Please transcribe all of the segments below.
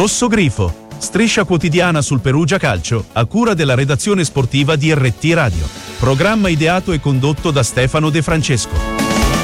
Rosso Grifo, striscia quotidiana sul Perugia Calcio, a cura della redazione sportiva di RT Radio. Programma ideato e condotto da Stefano De Francesco.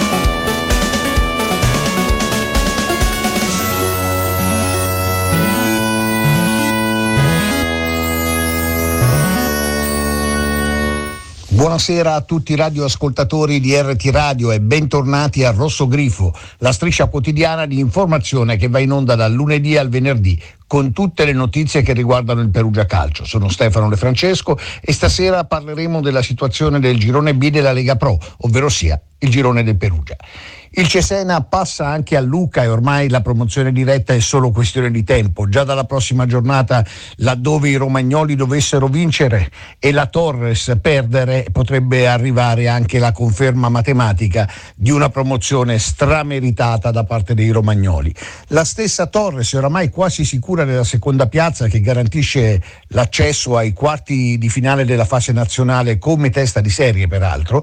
Buonasera a tutti i radioascoltatori di RT Radio e bentornati a Rosso Grifo, la striscia quotidiana di informazione che va in onda dal lunedì al venerdì con tutte le notizie che riguardano il Perugia Calcio. Sono Stefano De Francesco e stasera parleremo della situazione del girone B della Lega Pro, ovvero sia il girone del Perugia. Il Cesena passa anche a Lucca e ormai la promozione diretta è solo questione di tempo. Già dalla prossima giornata, laddove i romagnoli dovessero vincere e la Torres perdere, potrebbe arrivare anche la conferma matematica di una promozione strameritata da parte dei romagnoli. La stessa Torres è oramai quasi sicura della seconda piazza, che garantisce l'accesso ai quarti di finale della fase nazionale come testa di serie peraltro,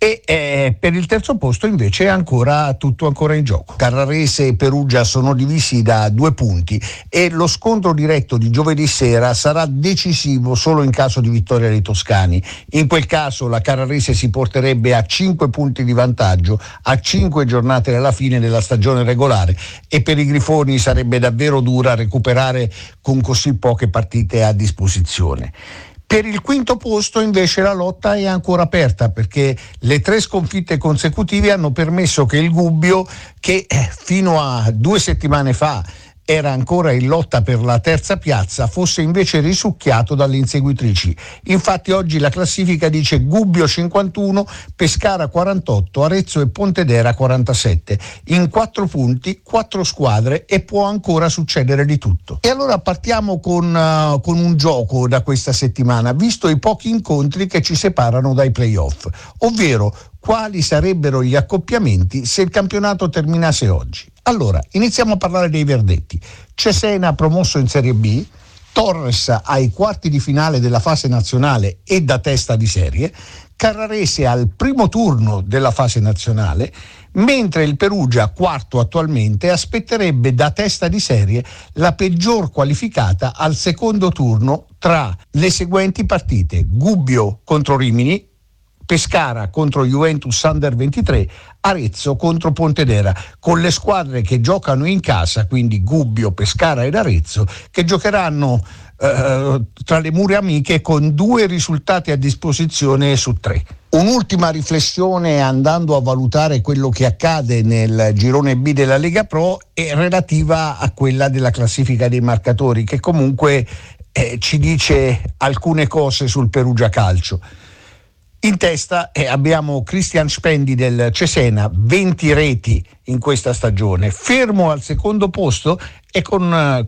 e per il terzo posto invece è tutto ancora in gioco. Carrarese e Perugia sono divisi da 2 punti e lo scontro diretto di giovedì sera sarà decisivo solo in caso di vittoria dei toscani. In quel caso la Carrarese si porterebbe a 5 punti di vantaggio a 5 giornate dalla fine della stagione regolare, e per i grifoni sarebbe davvero dura recuperare con così poche partite a disposizione. Per il quinto posto invece la lotta è ancora aperta, perché le 3 sconfitte consecutive hanno permesso che il Gubbio, che fino a 2 settimane fa era ancora in lotta per la terza piazza, fosse invece risucchiato dalle inseguitrici. Infatti oggi la classifica dice Gubbio 51, Pescara 48, Arezzo e Pontedera 47. In 4 punti, 4 squadre e può ancora succedere di tutto. E allora partiamo con un gioco da questa settimana, visto i pochi incontri che ci separano dai playoff, ovvero quali sarebbero gli accoppiamenti se il campionato terminasse oggi. Allora, iniziamo a parlare dei verdetti. Cesena promosso in Serie B, Torres ai quarti di finale della fase nazionale e da testa di serie, Carrarese al primo turno della fase nazionale, mentre il Perugia, quarto attualmente, aspetterebbe da testa di serie la peggior qualificata al secondo turno tra le seguenti partite: Gubbio contro Rimini, Pescara contro Juventus Under 23, Arezzo contro Pontedera, con le squadre che giocano in casa, quindi Gubbio, Pescara ed Arezzo, che giocheranno tra le mura amiche con 2 risultati a disposizione su 3. Un'ultima riflessione, andando a valutare quello che accade nel girone B della Lega Pro, è relativa a quella della classifica dei marcatori, che comunque ci dice alcune cose sul Perugia Calcio. In testa abbiamo Christian Spendi del Cesena, 20 reti in questa stagione, fermo al secondo posto e con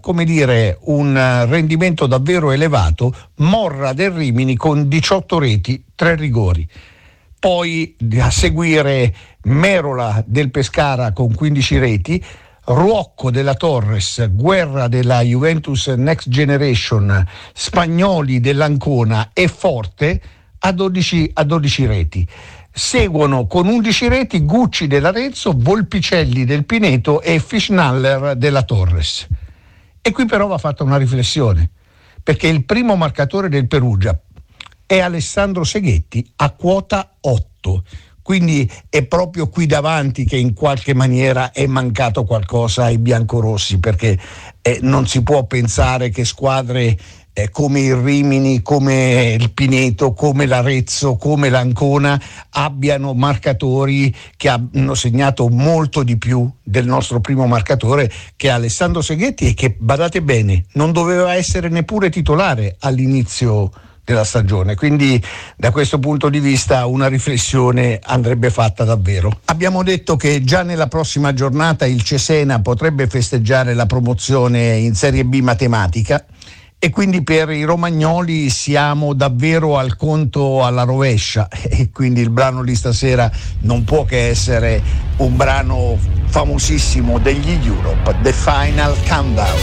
un rendimento davvero elevato Morra del Rimini con 18 reti, 3 rigori. Poi a seguire Merola del Pescara con 15 reti, Ruocco della Torres, Guerra della Juventus Next Generation, Spagnoli dell'Ancona e Forte a 12 reti. Seguono con 11 reti Gucci dell'Arezzo, Volpicelli del Pineto e Fischnaller della Torres. E qui però va fatta una riflessione, perché il primo marcatore del Perugia è Alessandro Seghetti a quota 8. Quindi è proprio qui davanti che in qualche maniera è mancato qualcosa ai biancorossi, perché non si può pensare che squadre come il Rimini, come il Pineto, come l'Arezzo, come l'Ancona abbiano marcatori che hanno segnato molto di più del nostro primo marcatore, che è Alessandro Seghetti, e che, badate bene, non doveva essere neppure titolare all'inizio della stagione. Quindi da questo punto di vista una riflessione andrebbe fatta davvero. Abbiamo detto che già nella prossima giornata il Cesena potrebbe festeggiare la promozione in Serie B matematica, e quindi per i romagnoli siamo davvero al conto alla rovescia, e quindi il brano di stasera non può che essere un brano famosissimo degli Europe, The Final Countdown.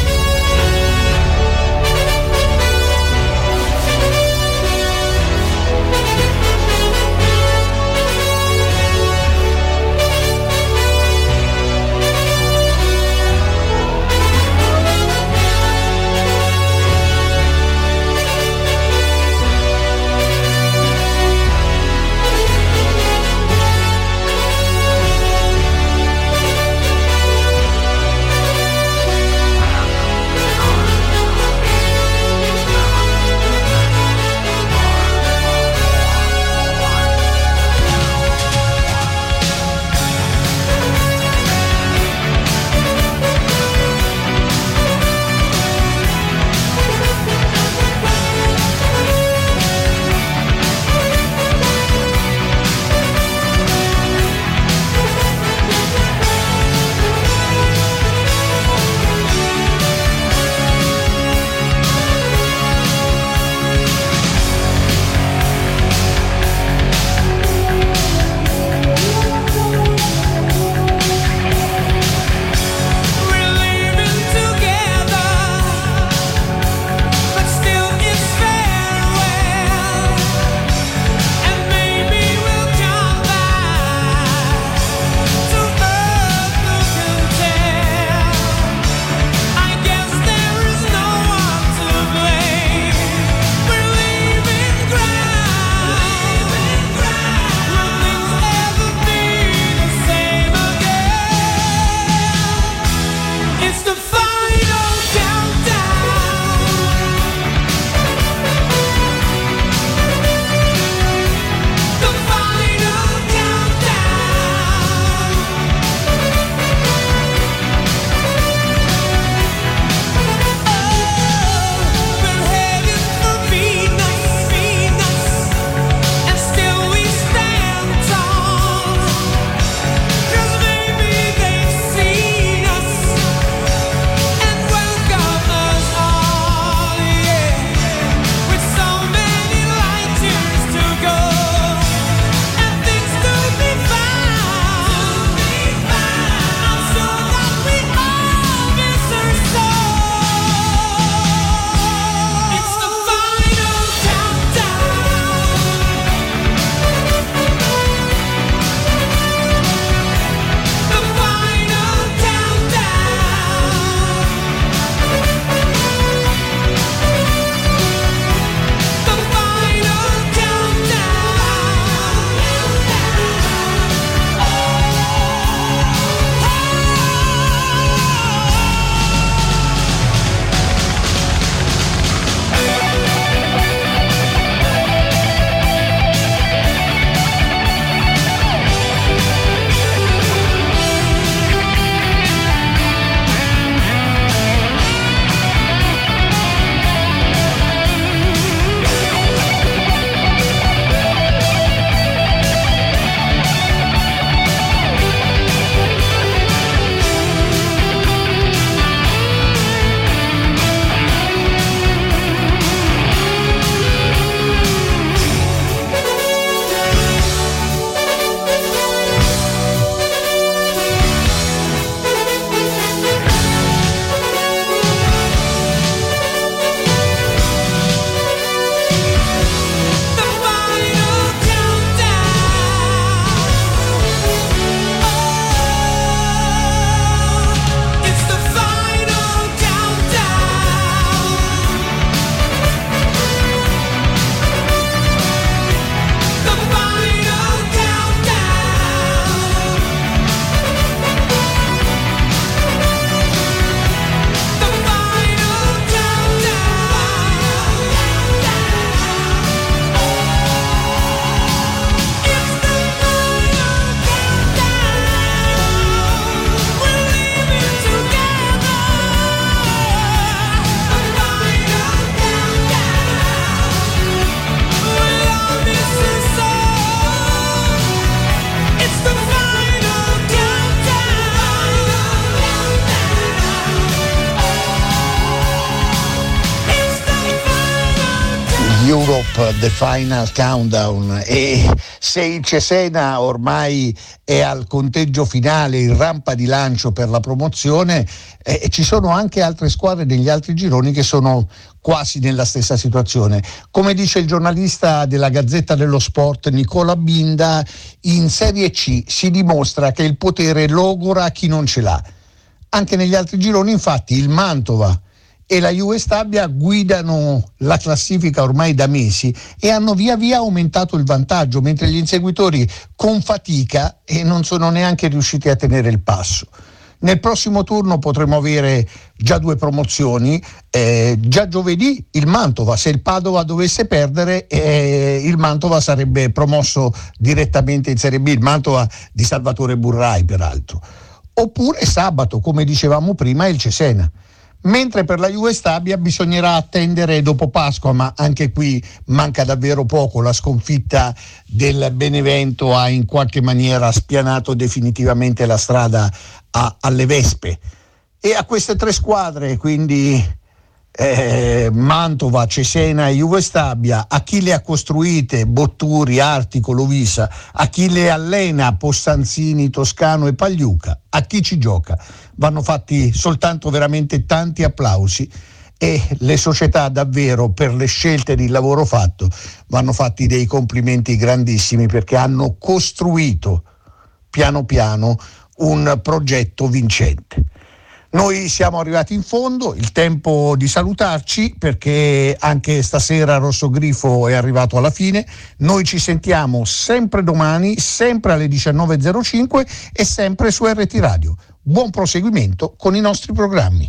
The Final Countdown, e se il Cesena ormai è al conteggio finale, in rampa di lancio per la promozione, ci sono anche altre squadre negli altri gironi che sono quasi nella stessa situazione. Come dice il giornalista della Gazzetta dello Sport Nicola Binda, in Serie C si dimostra che il potere logora chi non ce l'ha. Anche negli altri gironi, infatti, il Mantova e la Juve Stabia guidano la classifica ormai da mesi e hanno via via aumentato il vantaggio, mentre gli inseguitori con fatica e non sono neanche riusciti a tenere il passo. Nel prossimo turno potremo avere già 2 promozioni. Già giovedì il Mantova, se il Padova dovesse perdere, il Mantova sarebbe promosso direttamente in Serie B, il Mantova di Salvatore Burrai peraltro. Oppure sabato, come dicevamo prima, il Cesena. Mentre per la Juve Stabia bisognerà attendere dopo Pasqua, ma anche qui manca davvero poco. La sconfitta del Benevento ha in qualche maniera spianato definitivamente la strada alle Vespe. E a queste 3 squadre, quindi Mantova, Cesena e Juve Stabia, a chi le ha costruite, Botturi, Artico, Lovisa, a chi le allena, Possanzini, Toscano e Pagliuca, a chi ci gioca, vanno fatti soltanto veramente tanti applausi, e le società davvero, per le scelte di lavoro fatto, vanno fatti dei complimenti grandissimi, perché hanno costruito piano piano un progetto vincente. Noi siamo arrivati in fondo, il tempo di salutarci, perché anche stasera Rossogrifo è arrivato alla fine. Noi ci sentiamo sempre domani, sempre alle 19.05 e sempre su RT Radio. Buon proseguimento con i nostri programmi.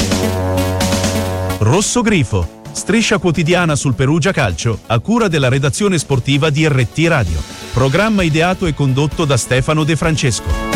Rossogrifo, striscia quotidiana sul Perugia Calcio, a cura della redazione sportiva di RT Radio. Programma ideato e condotto da Stefano De Francesco.